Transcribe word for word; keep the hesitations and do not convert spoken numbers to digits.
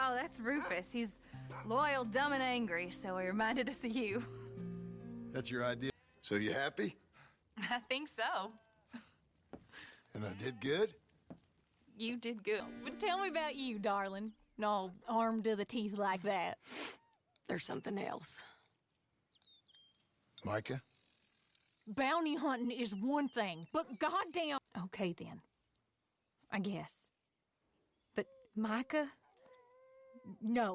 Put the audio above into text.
Oh, that's Rufus. He's loyal, dumb, and angry, so he reminded us of you. That's your idea. So you happy? I think so. And I did good? You did good. But tell me about you, darling. All armed to the teeth like that. There's something else. Micah? Bounty hunting is one thing, but goddamn... Okay, then. I guess. But Micah? No.